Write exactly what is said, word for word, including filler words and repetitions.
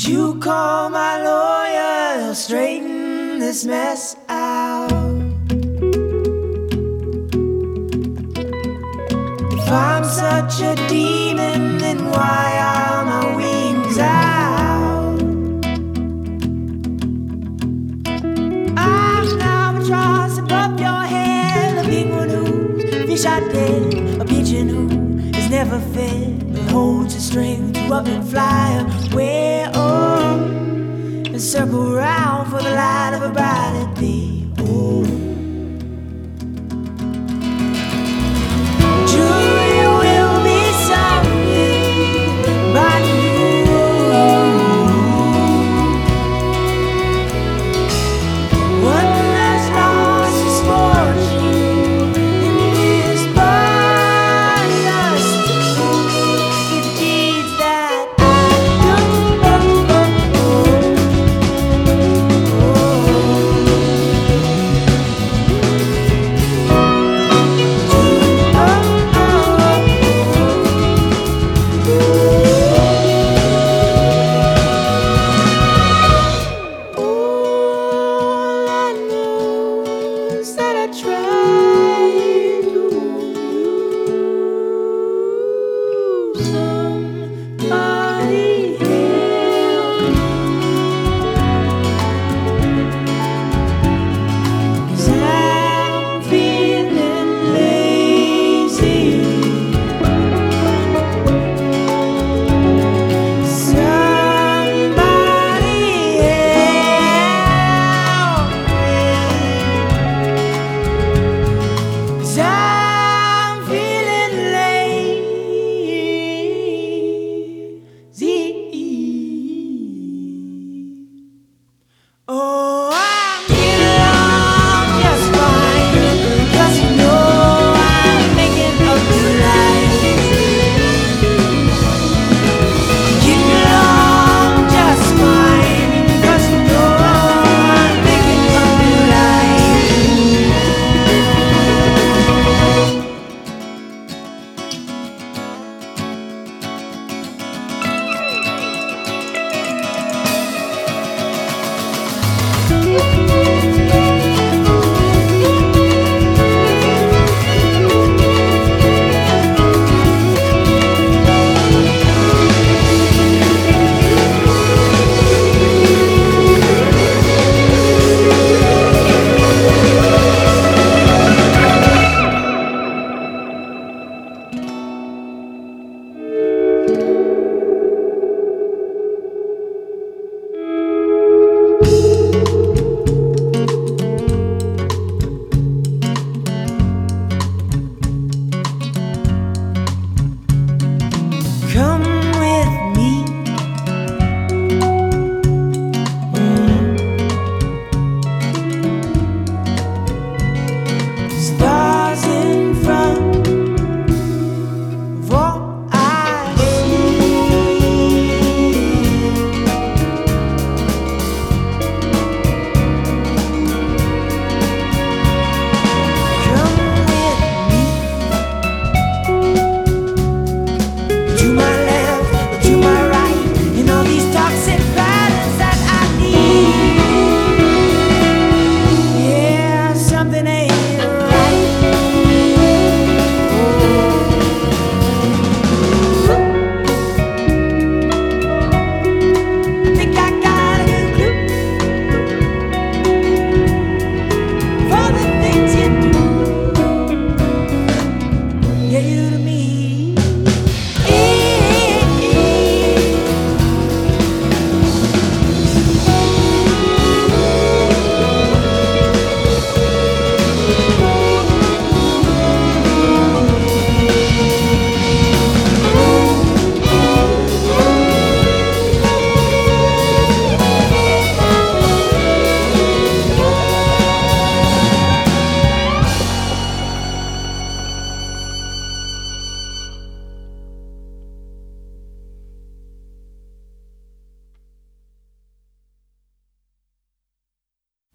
You call my lawyer, he'll straighten this mess out. If I'm such a demon, then why are my wings out? I'm an albatross above your head, a penguin who fish out dead, a pigeon who is never fed, but holds the strength to up and fly away. Oh, and circle round for the light of a brighter day.